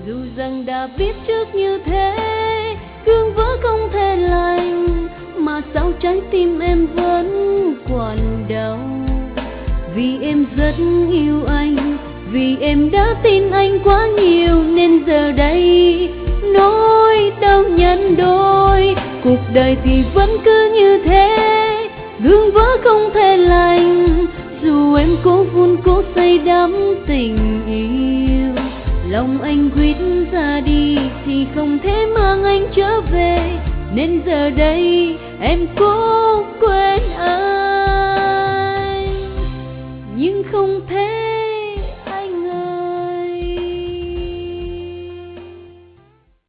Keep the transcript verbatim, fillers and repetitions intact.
Dù rằng đã biết trước như thế, gương vỡ không thể lành, mà sao trái tim em vẫn còn đau. Vì em rất yêu anh, vì em đã tin anh quá nhiều, nên giờ đây nỗi đau nhân đôi. Cuộc đời thì vẫn cứ như thế, gương vỡ không thể lành. Dù em cố vun cố say đắm tình yêu, lòng anh quyết ra đi thì không thể mang anh trở về. Nên giờ đây em cố quên anh, nhưng không thể.